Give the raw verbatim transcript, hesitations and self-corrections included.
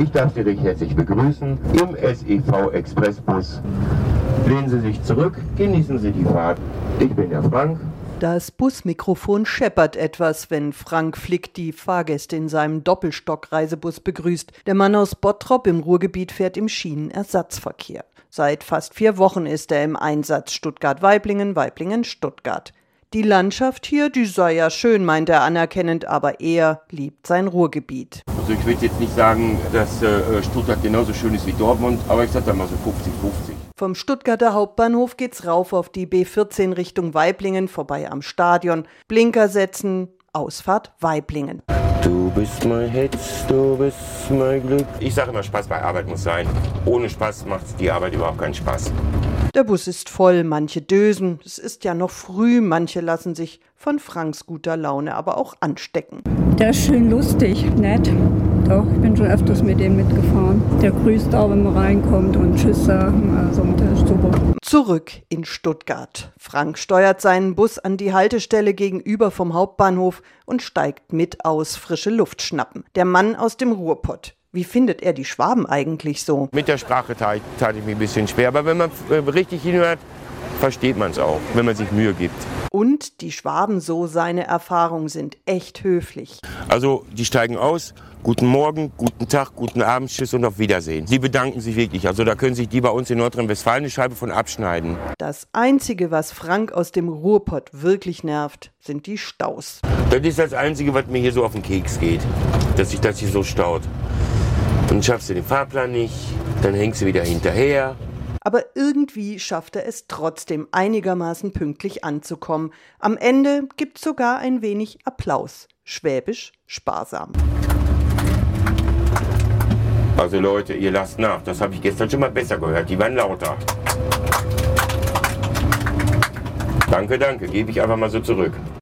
Ich darf Sie recht herzlich begrüßen im S E V Expressbus. Lehnen Sie sich zurück, genießen Sie die Fahrt. Ich bin der Frank. Das Busmikrofon scheppert etwas, wenn Frank Flick die Fahrgäste in seinem Doppelstock-Reisebus begrüßt. Der Mann aus Bottrop im Ruhrgebiet fährt im Schienenersatzverkehr. Seit fast vier Wochen ist er im Einsatz Stuttgart-Waiblingen, Waiblingen-Stuttgart. Die Landschaft hier, die sei ja schön, meint er anerkennend, aber er liebt sein Ruhrgebiet. Also ich will jetzt nicht sagen, dass äh, Stuttgart genauso schön ist wie Dortmund, aber ich sag da mal so fünfzig fünfzig. Vom Stuttgarter Hauptbahnhof geht's rauf auf die B vierzehn Richtung Waiblingen, vorbei am Stadion. Blinker setzen, Ausfahrt Waiblingen. Du bist mein Herz, du bist mein Glück. Ich sage immer, Spaß bei Arbeit muss sein. Ohne Spaß macht die Arbeit überhaupt keinen Spaß. Der Bus ist voll, manche dösen. Es ist ja noch früh, manche lassen sich von Franks guter Laune aber auch anstecken. Der ist schön lustig, nett. Doch, ich bin schon öfters mit dem mitgefahren. Der grüßt auch, wenn man reinkommt und Tschüss sagen. Also, der ist super. Zurück in Stuttgart. Frank steuert seinen Bus an die Haltestelle gegenüber vom Hauptbahnhof und steigt mit aus, frische Luft schnappen. Der Mann aus dem Ruhrpott. Wie findet er die Schwaben eigentlich so? Mit der Sprache tat, tat ich mir ein bisschen schwer, aber wenn man äh, richtig hinhört, versteht man es auch, wenn man sich Mühe gibt. Und die Schwaben, so seine Erfahrung, sind echt höflich. Also die steigen aus, guten Morgen, guten Tag, guten Abend, Tschüss und auf Wiedersehen. Sie bedanken sich wirklich, also da können sich die bei uns in Nordrhein-Westfalen eine Scheibe von abschneiden. Das Einzige, was Frank aus dem Ruhrpott wirklich nervt, sind die Staus. Das ist das Einzige, was mir hier so auf den Keks geht, dass sich das hier so staut. Dann schaffst du den Fahrplan nicht, dann hängst du wieder hinterher. Aber irgendwie schafft er es trotzdem einigermaßen pünktlich anzukommen. Am Ende gibt's sogar ein wenig Applaus. Schwäbisch sparsam. Also Leute, ihr lasst nach. Das habe ich gestern schon mal besser gehört. Die waren lauter. Danke, danke. Gebe ich einfach mal so zurück.